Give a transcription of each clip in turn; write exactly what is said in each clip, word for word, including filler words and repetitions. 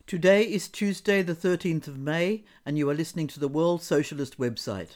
Today is Tuesday the thirteenth of May, and you are listening to the World Socialist website.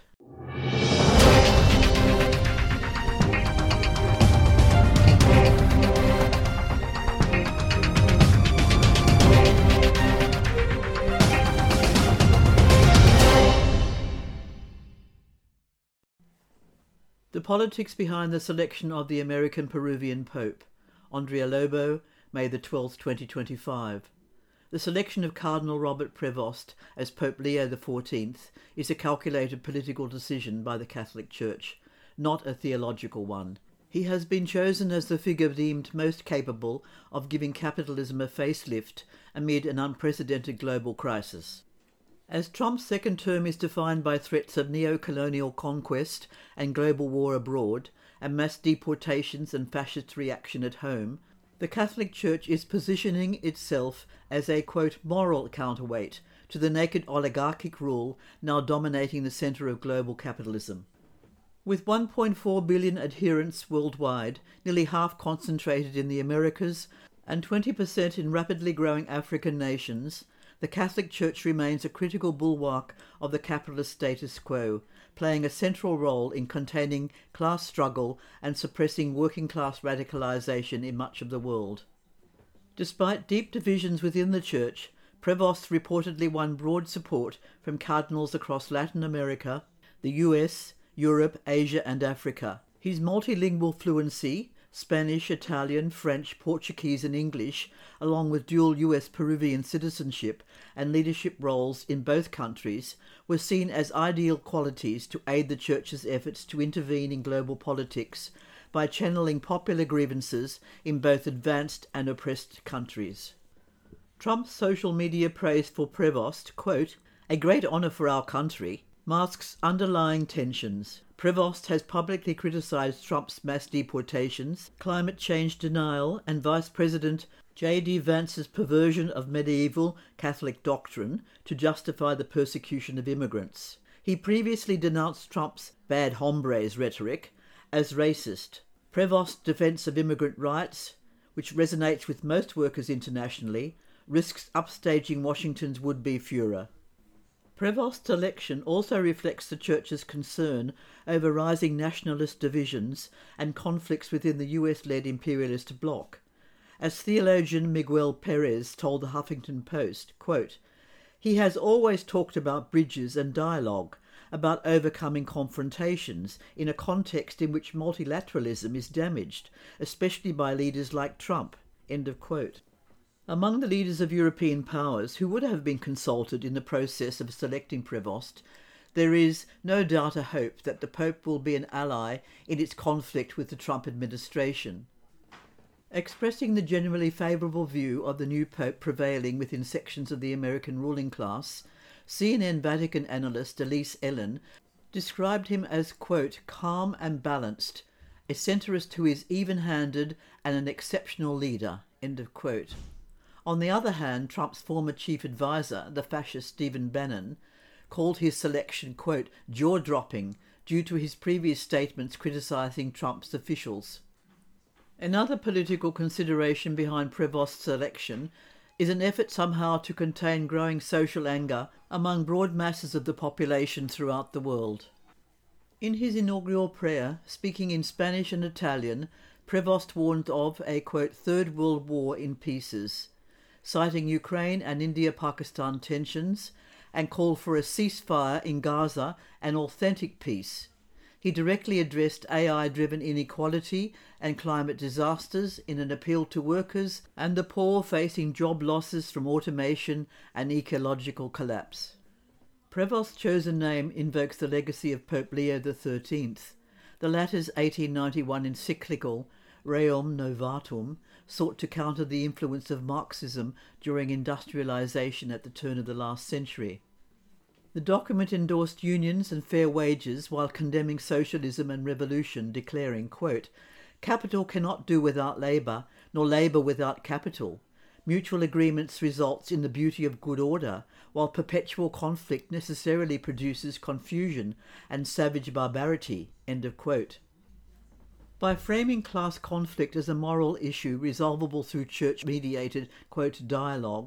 The politics behind the selection of the American Peruvian Pope, Andrea Lobo, May the twelfth, twenty twenty-five. The selection of Cardinal Robert Prevost as Pope Leo the fourteenth is a calculated political decision by the Catholic Church, not a theological one. He has been chosen as the figure deemed most capable of giving capitalism a facelift amid an unprecedented global crisis. As Trump's second term is defined by threats of neo-colonial conquest and global war abroad, and mass deportations and fascist reaction at home, the Catholic Church is positioning itself as a, quote, moral counterweight to the naked oligarchic rule now dominating the centre of global capitalism. With one point four billion adherents worldwide, nearly half concentrated in the Americas and twenty percent in rapidly growing African nations, the Catholic Church remains a critical bulwark of the capitalist status quo, playing a central role in containing class struggle and suppressing working-class radicalisation in much of the world. Despite deep divisions within the Church, Prevost reportedly won broad support from cardinals across Latin America, the U S, Europe, Asia and Africa. His multilingual fluency, Spanish, Italian, French, Portuguese and English, along with dual U S Peruvian citizenship and leadership roles in both countries, were seen as ideal qualities to aid the Church's efforts to intervene in global politics by channeling popular grievances in both advanced and oppressed countries. Trump's social media praise for Prevost, quote, "a great honour for our country," masks underlying tensions. Prevost has publicly criticised Trump's mass deportations, climate change denial and Vice President J D Vance's perversion of medieval Catholic doctrine to justify the persecution of immigrants. He previously denounced Trump's bad hombres rhetoric as racist. Prevost's defence of immigrant rights, which resonates with most workers internationally, risks upstaging Washington's would-be furor. Prevost's election also reflects the Church's concern over rising nationalist divisions and conflicts within the U S-led imperialist bloc. As theologian Miguel Perez told the Huffington Post, quote, "He has always talked about bridges and dialogue, about overcoming confrontations in a context in which multilateralism is damaged, especially by leaders like Trump." End of quote. Among the leaders of European powers who would have been consulted in the process of selecting Prevost, there is no doubt a hope that the Pope will be an ally in its conflict with the Trump administration. Expressing the generally favourable view of the new Pope prevailing within sections of the American ruling class, C N N Vatican analyst Elise Ellen described him as, quote, "calm and balanced, a centrist who is even-handed and an exceptional leader," end of quote. On the other hand, Trump's former chief advisor, the fascist Stephen Bannon, called his selection, quote, "jaw-dropping," due to his previous statements criticising Trump's officials. Another political consideration behind Prevost's selection is an effort somehow to contain growing social anger among broad masses of the population throughout the world. In his inaugural prayer, speaking in Spanish and Italian, Prevost warned of a, quote, "third world war in pieces," citing Ukraine and India-Pakistan tensions, and called for a ceasefire in Gaza and authentic peace. He directly addressed A I-driven inequality and climate disasters in an appeal to workers and the poor facing job losses from automation and ecological collapse. Prevost's chosen name invokes the legacy of Pope Leo the thirteenth. The latter's eighteen ninety-one encyclical, Rerum Novatum, sought to counter the influence of Marxism during industrialization at the turn of the last century. The document endorsed unions and fair wages while condemning socialism and revolution, declaring, quote, "Capital cannot do without labour, nor labour without capital. Mutual agreements results in the beauty of good order, while perpetual conflict necessarily produces confusion and savage barbarity." End of quote. By framing class conflict as a moral issue resolvable through church-mediated, quote, "dialogue,"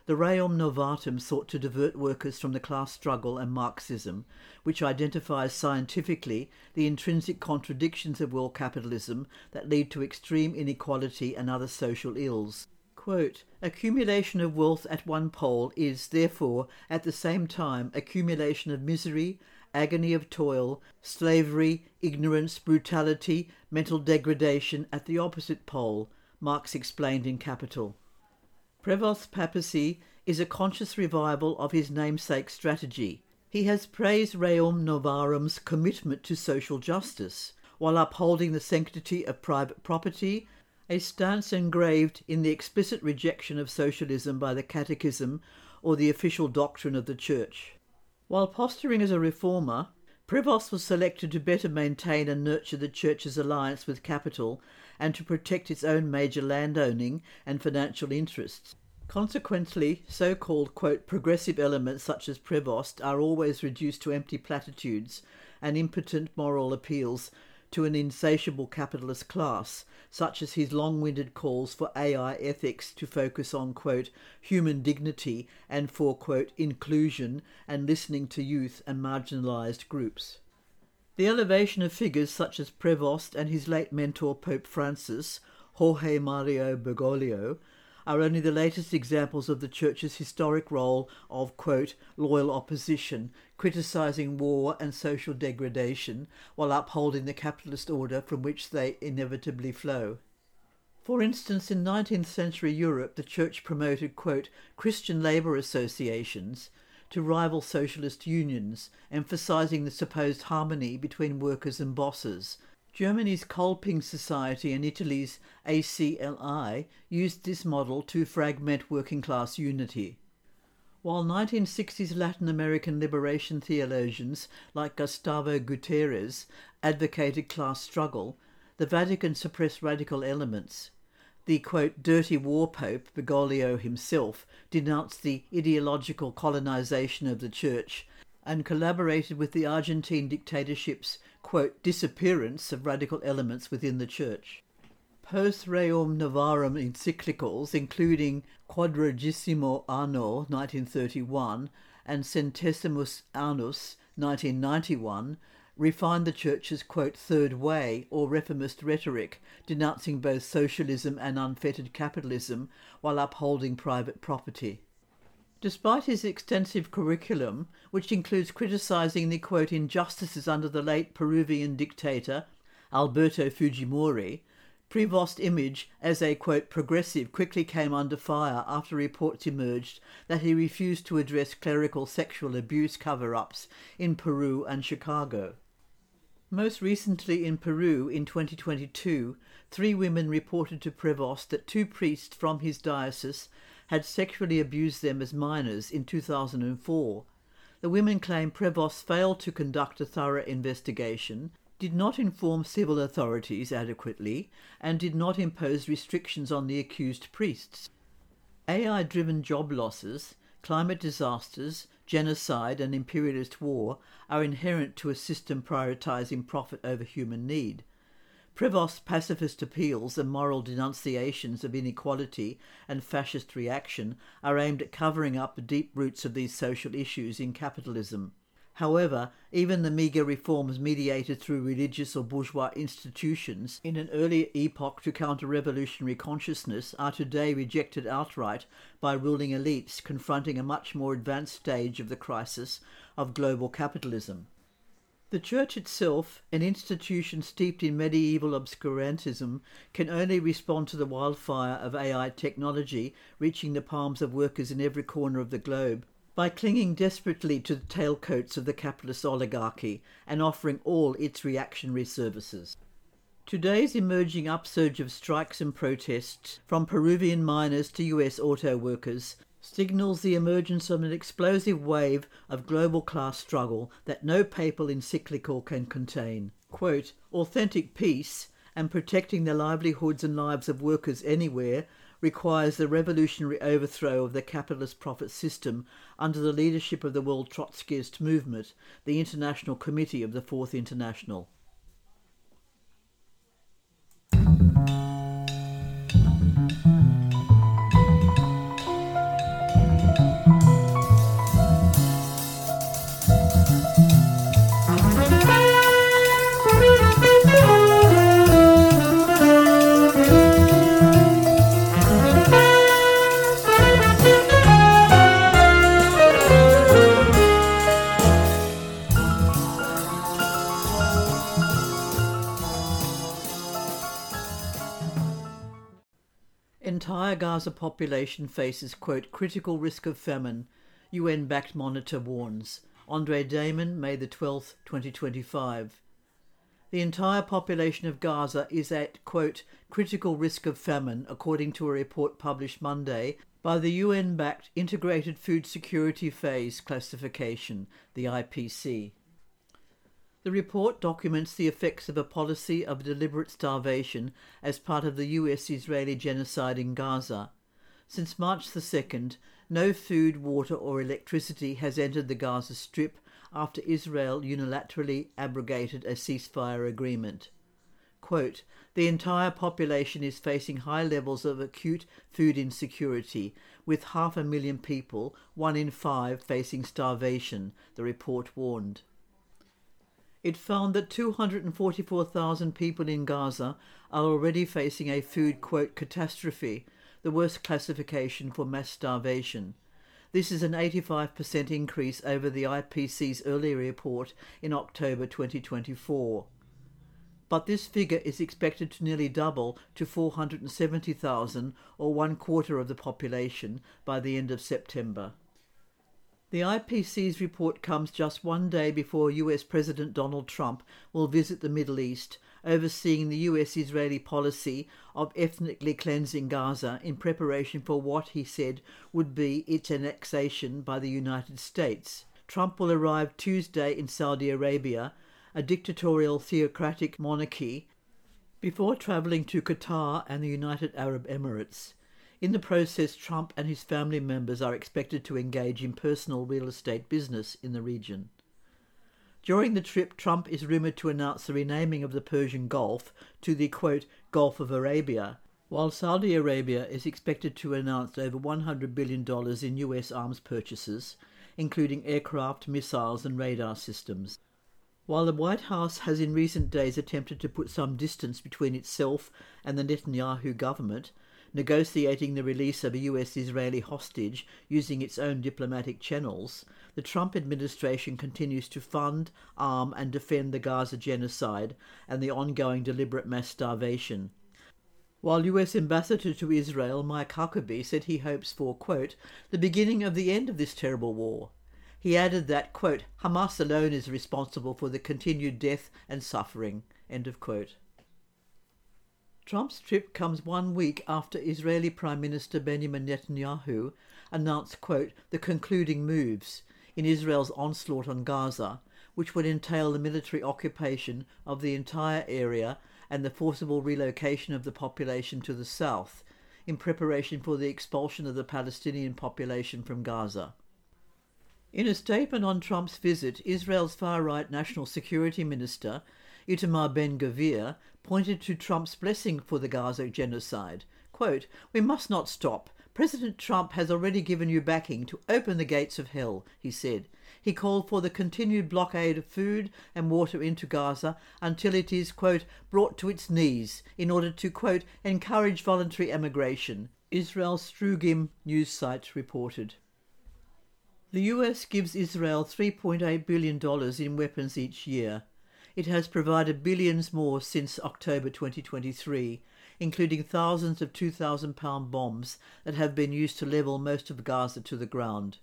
The Rerum Novarum sought to divert workers from the class struggle and Marxism, which identifies scientifically the intrinsic contradictions of world capitalism that lead to extreme inequality and other social ills. Quote, accumulation of wealth at one pole is, therefore, at the same time accumulation of misery, agony of toil, slavery, ignorance, brutality, mental degradation at the opposite pole, Marx explained in Capital. Prevost's papacy is a conscious revival of his namesake strategy. He has praised Rerum Novarum's commitment to social justice, while upholding the sanctity of private property, a stance engraved in the explicit rejection of socialism by the Catechism or the official doctrine of the Church. While posturing as a reformer, Prevost was selected to better maintain and nurture the Church's alliance with capital and to protect its own major landowning and financial interests. Consequently, so-called, quote, progressive elements such as Prevost are always reduced to empty platitudes and impotent moral appeals to an insatiable capitalist class, such as his long-winded calls for A I ethics to focus on, quote, human dignity and for, quote, inclusion and listening to youth and marginalised groups. The elevation of figures such as Prevost and his late mentor Pope Francis, Jorge Mario Bergoglio, are only the latest examples of the Church's historic role of, quote, loyal opposition, criticising war and social degradation while upholding the capitalist order from which they inevitably flow. For instance, in nineteenth century Europe, the Church promoted, quote, Christian labour associations to rival socialist unions, emphasising the supposed harmony between workers and bosses. Germany's Kolping Society and Italy's A C L I used this model to fragment working-class unity. While nineteen sixties Latin American liberation theologians like Gustavo Gutierrez advocated class struggle, the Vatican suppressed radical elements. The, quote, dirty war pope, Bergoglio himself, denounced the ideological colonization of the Church and collaborated with the Argentine dictatorship's, quote, disappearance of radical elements within the Church. Post-Rerum Novarum encyclicals, including Quadragesimo Anno, nineteen thirty-one, and Centesimus Annus, nineteen ninety-one, refined the Church's, quote, third way, or reformist rhetoric, denouncing both socialism and unfettered capitalism while upholding private property. Despite his extensive curriculum, which includes criticising the, quote, injustices under the late Peruvian dictator Alberto Fujimori, Prevost's image as a, quote, progressive quickly came under fire after reports emerged that he refused to address clerical sexual abuse cover-ups in Peru and Chicago. Most recently in Peru in twenty twenty-two, three women reported to Prevost that two priests from his diocese had sexually abused them as minors in two thousand four. The women claim Prevost failed to conduct a thorough investigation, did not inform civil authorities adequately, and did not impose restrictions on the accused priests. A I-driven job losses, climate disasters, genocide and imperialist war are inherent to a system prioritising profit over human need. Prevost's pacifist appeals and moral denunciations of inequality and fascist reaction are aimed at covering up the deep roots of these social issues in capitalism. However, even the meagre reforms mediated through religious or bourgeois institutions in an earlier epoch to counter-revolutionary consciousness are today rejected outright by ruling elites confronting a much more advanced stage of the crisis of global capitalism. The Church itself, an institution steeped in medieval obscurantism, can only respond to the wildfire of A I technology reaching the palms of workers in every corner of the globe by clinging desperately to the tailcoats of the capitalist oligarchy and offering all its reactionary services. Today's emerging upsurge of strikes and protests, from Peruvian miners to U S auto workers, signals the emergence of an explosive wave of global class struggle that no papal encyclical can contain. Quote, authentic peace and protecting the livelihoods and lives of workers anywhere requires the revolutionary overthrow of the capitalist profit system under the leadership of the World Trotskyist Movement, the International Committee of the Fourth International. entire Gaza population faces, quote, critical risk of famine, U N-backed monitor warns. Andre Damon, May the twelfth, twenty twenty-five. The entire population of Gaza is at, quote, critical risk of famine, according to a report published Monday by the U N-backed Integrated Food Security Phase Classification, the I P C. The report documents the effects of a policy of deliberate starvation as part of the U S-Israeli genocide in Gaza. Since March the second, no food, water or electricity has entered the Gaza Strip after Israel unilaterally abrogated a ceasefire agreement. Quote, the entire population is facing high levels of acute food insecurity, with half a million people, one in five, facing starvation, the report warned. It found that two hundred forty-four thousand people in Gaza are already facing a food, quote, catastrophe, the worst classification for mass starvation. This is an eighty-five percent increase over the I P C's earlier report in October twenty twenty-four. But this figure is expected to nearly double to four hundred seventy thousand, or one quarter of the population, by the end of September. The I P C's report comes just one day before U S President Donald Trump will visit the Middle East, overseeing the U S-Israeli policy of ethnically cleansing Gaza in preparation for what he said would be its annexation by the United States. Trump will arrive Tuesday in Saudi Arabia, a dictatorial theocratic monarchy, before travelling to Qatar and the United Arab Emirates. In the process, Trump and his family members are expected to engage in personal real estate business in the region. During the trip, Trump is rumoured to announce the renaming of the Persian Gulf to the, quote, Gulf of Arabia, while Saudi Arabia is expected to announce over one hundred billion dollars in U S arms purchases, including aircraft, missiles and radar systems. While the White House has in recent days attempted to put some distance between itself and the Netanyahu government, negotiating the release of a U S-Israeli hostage using its own diplomatic channels, the Trump administration continues to fund, arm and defend the Gaza genocide and the ongoing deliberate mass starvation. While U S Ambassador to Israel Mike Huckabee said he hopes for, quote, the beginning of the end of this terrible war. He added that, quote, Hamas alone is responsible for the continued death and suffering, end of quote. Trump's trip comes one week after Israeli Prime Minister Benjamin Netanyahu announced, quote, the concluding moves in Israel's onslaught on Gaza, which would entail the military occupation of the entire area and the forcible relocation of the population to the south, in preparation for the expulsion of the Palestinian population from Gaza. In a statement on Trump's visit, Israel's far-right National Security Minister, Itamar Ben-Gvir, pointed to Trump's blessing for the Gaza genocide. Quote, we must not stop. President Trump has already given you backing to open the gates of hell, he said. He called for the continued blockade of food and water into Gaza until it is, quote, brought to its knees in order to, quote, encourage voluntary emigration, Israel's Strugim news site reported. The U S gives Israel three point eight billion dollars in weapons each year. It has provided billions more since October twenty twenty-three, including thousands of two thousand pound bombs that have been used to level most of Gaza to the ground.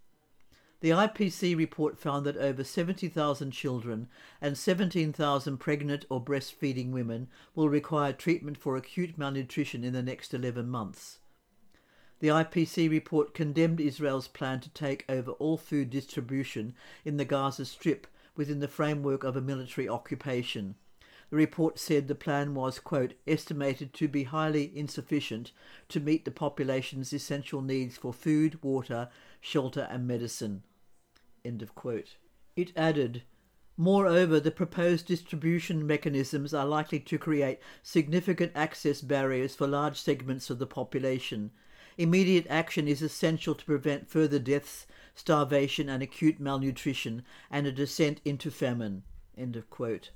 The I P C report found that over seventy thousand children and seventeen thousand pregnant or breastfeeding women will require treatment for acute malnutrition in the next eleven months. The I P C report condemned Israel's plan to take over all food distribution in the Gaza Strip within the framework of a military occupation. The report said the plan was, quote, estimated to be highly insufficient to meet the population's essential needs for food, water, shelter and medicine, end of quote. It added, moreover, the proposed distribution mechanisms are likely to create significant access barriers for large segments of the population. Immediate action is essential to prevent further deaths, starvation and acute malnutrition and a descent into famine, end of quote.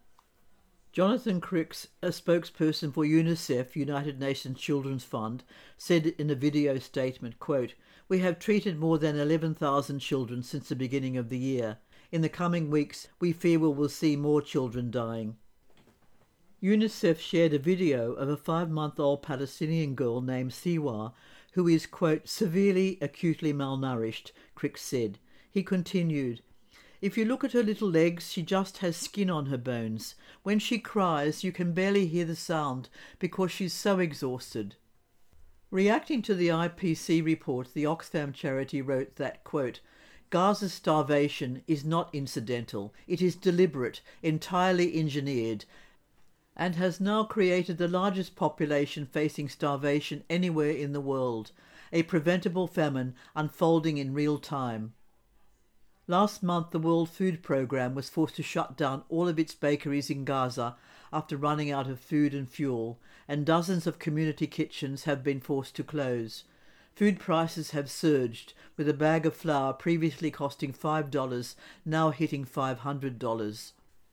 Jonathan Cricks, a spokesperson for UNICEF, United Nations Children's Fund, said in a video statement, quote, we have treated more than eleven thousand children since the beginning of the year. In the coming weeks, we fear we will see more children dying. UNICEF shared a video of a five-month-old Palestinian girl named Siwa who is, quote, severely acutely malnourished, Crick said. He continued, "If you look at her little legs, she just has skin on her bones. When she cries, you can barely hear the sound because she's so exhausted." Reacting to the I P C report, the Oxfam charity wrote that, quote, "Gaza's starvation is not incidental. It is deliberate, entirely engineered, and has now created the largest population facing starvation anywhere in the world, a preventable famine unfolding in real time." Last month, the World Food Programme was forced to shut down all of its bakeries in Gaza after running out of food and fuel, and dozens of community kitchens have been forced to close. Food prices have surged, with a bag of flour previously costing five dollars now hitting five hundred dollars.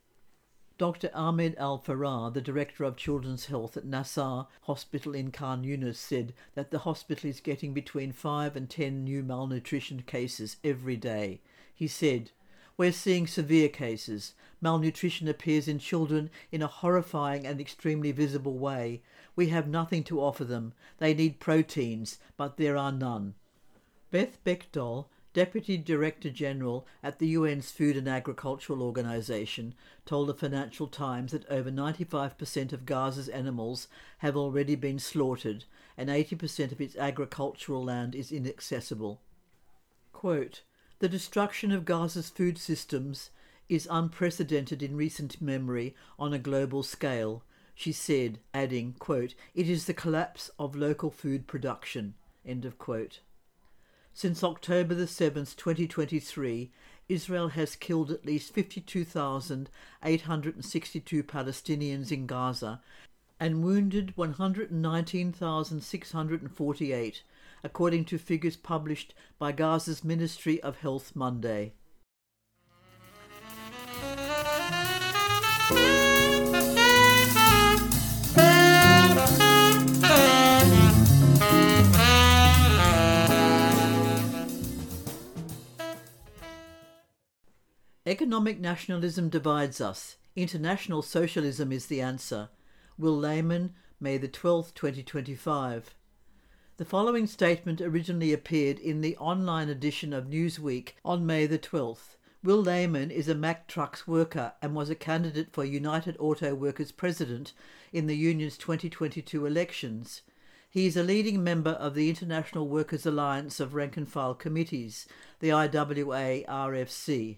Doctor Ahmed Al-Farah, the Director of Children's Health at Nasser Hospital in Khan Yunis, said that the hospital is getting between five and ten new malnutrition cases every day. He said, "We're seeing severe cases. Malnutrition appears in children in a horrifying and extremely visible way. We have nothing to offer them. They need proteins, but there are none." Beth Bechdol, Deputy Director General at the U N's Food and Agricultural Organization, told the Financial Times that over ninety-five percent of Gaza's animals have already been slaughtered and eighty percent of its agricultural land is inaccessible. Quote, "The destruction of Gaza's food systems is unprecedented in recent memory on a global scale," she said, adding, quote, "It is the collapse of local food production," end of quote. Since October the seventh, twenty twenty-three, Israel has killed at least fifty-two thousand eight hundred sixty-two Palestinians in Gaza and wounded one hundred nineteen thousand six hundred forty-eight, according to figures published by Gaza's Ministry of Health Monday. Economic nationalism divides us. International socialism is the answer. Will Lehman, May the twelfth, twenty twenty-five. The following statement originally appeared in the online edition of Newsweek on May the twelfth. Will Lehman is a Mack Trucks worker and was a candidate for United Auto Workers president in the union's twenty twenty-two elections. He is a leading member of the International Workers' Alliance of Rank-and-File Committees, the I W A R F C.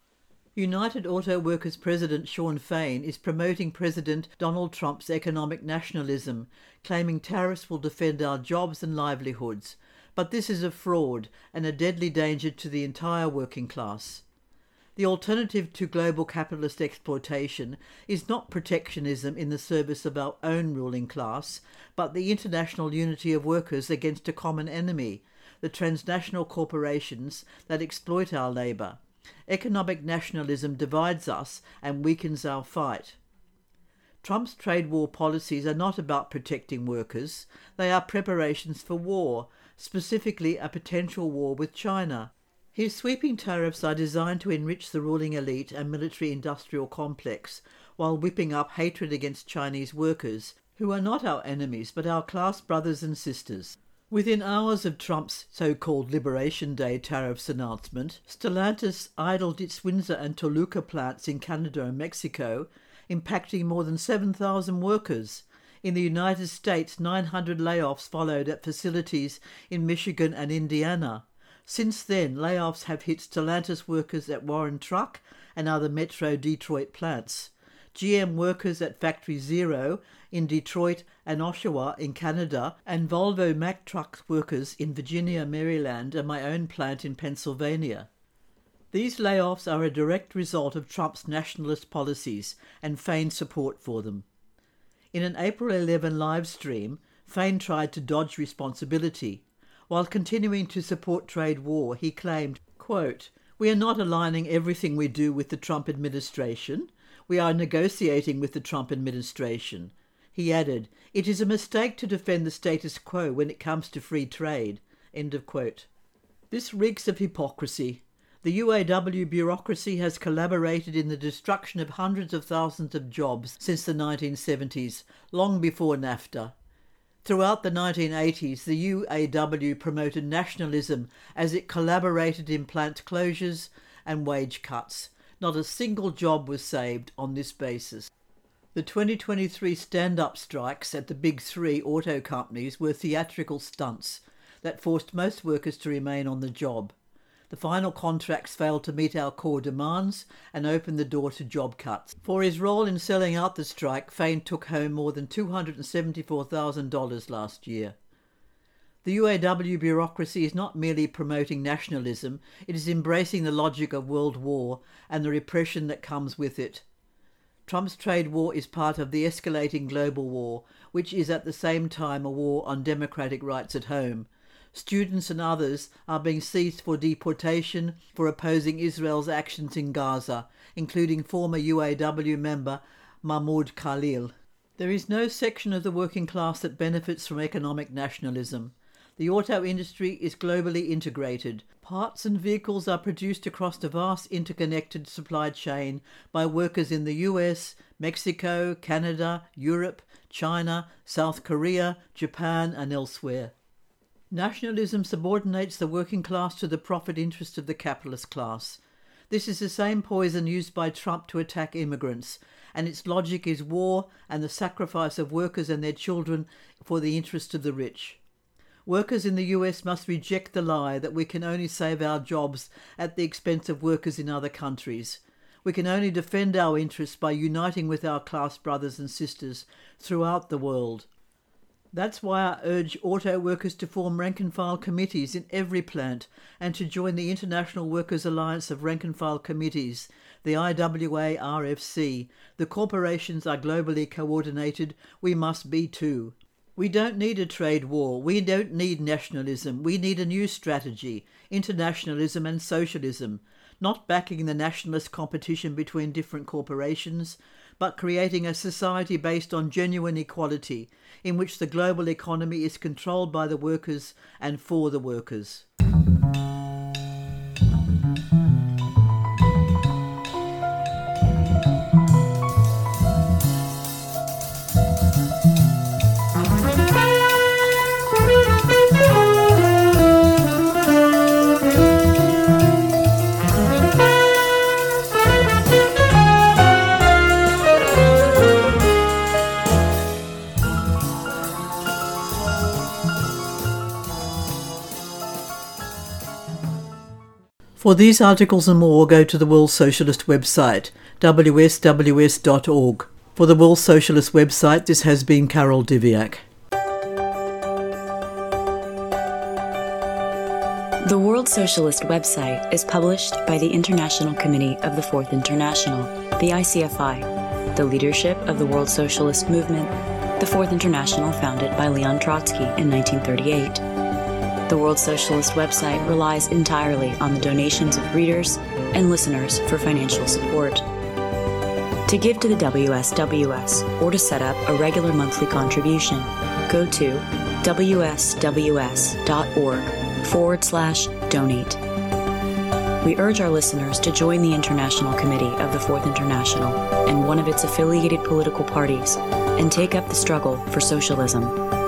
United Auto Workers President Shawn Fain is promoting President Donald Trump's economic nationalism, claiming tariffs will defend our jobs and livelihoods. But this is a fraud and a deadly danger to the entire working class. The alternative to global capitalist exploitation is not protectionism in the service of our own ruling class, but the international unity of workers against a common enemy, the transnational corporations that exploit our labour. Economic nationalism divides us and weakens our fight. Trump's trade war policies are not about protecting workers. They are preparations for war, specifically a potential war with China. His sweeping tariffs are designed to enrich the ruling elite and military-industrial complex, while whipping up hatred against Chinese workers, who are not our enemies but our class brothers and sisters. Within hours of Trump's so-called Liberation Day tariffs announcement, Stellantis idled its Windsor and Toluca plants in Canada and Mexico, impacting more than seven thousand workers. In the United States, nine hundred layoffs followed at facilities in Michigan and Indiana. Since then, layoffs have hit Stellantis workers at Warren Truck and other Metro Detroit plants. G M workers at Factory Zero in Detroit and Oshawa in Canada, and Volvo Mack Trucks workers in Virginia, Maryland, and my own plant in Pennsylvania. These layoffs are a direct result of Trump's nationalist policies and Fain's support for them. In an April eleventh live stream, Fain tried to dodge responsibility. While continuing to support trade war, he claimed, quote, "We are not aligning everything we do with the Trump administration. We are negotiating with the Trump administration." He added, "It is a mistake to defend the status quo when it comes to free trade." End of quote. This reeks of hypocrisy. The U A W bureaucracy has collaborated in the destruction of hundreds of thousands of jobs since the nineteen seventies, long before NAFTA. Throughout the nineteen eighties, the U A W promoted nationalism as it collaborated in plant closures and wage cuts. Not a single job was saved on this basis. The twenty twenty-three stand-up strikes at the big three auto companies were theatrical stunts that forced most workers to remain on the job. The final contracts failed to meet our core demands and opened the door to job cuts. For his role in selling out the strike, Fain took home more than two hundred seventy-four thousand dollars last year. The U A W bureaucracy is not merely promoting nationalism, it is embracing the logic of world war and the repression that comes with it. Trump's trade war is part of the escalating global war, which is at the same time a war on democratic rights at home. Students and others are being seized for deportation for opposing Israel's actions in Gaza, including former U A W member Mahmoud Khalil. There is no section of the working class that benefits from economic nationalism. The auto industry is globally integrated. Parts and vehicles are produced across a vast interconnected supply chain by workers in the U S, Mexico, Canada, Europe, China, South Korea, Japan and elsewhere. Nationalism subordinates the working class to the profit interest of the capitalist class. This is the same poison used by Trump to attack immigrants, and its logic is war and the sacrifice of workers and their children for the interest of the rich. Workers in the U S must reject the lie that we can only save our jobs at the expense of workers in other countries. We can only defend our interests by uniting with our class brothers and sisters throughout the world. That's why I urge auto workers to form rank-and-file committees in every plant and to join the International Workers' Alliance of Rank-and-File Committees, the I W A R F C. The corporations are globally coordinated. We must be too. We don't need a trade war. We don't need nationalism. We need a new strategy, internationalism and socialism, not backing the nationalist competition between different corporations, but creating a society based on genuine equality, in which the global economy is controlled by the workers and for the workers. For these articles and more, go to the World Socialist website, w s w s dot org. For the World Socialist website, this has been Carol Diviak. The World Socialist website is published by the International Committee of the Fourth International, the I C F I, the leadership of the World Socialist movement, the Fourth International founded by Leon Trotsky in nineteen thirty-eight. The World Socialist website relies entirely on the donations of readers and listeners for financial support. To give to the W S W S or to set up a regular monthly contribution, go to w s w s dot org forward slash donate. We urge our listeners to join the International Committee of the Fourth International and one of its affiliated political parties and take up the struggle for socialism.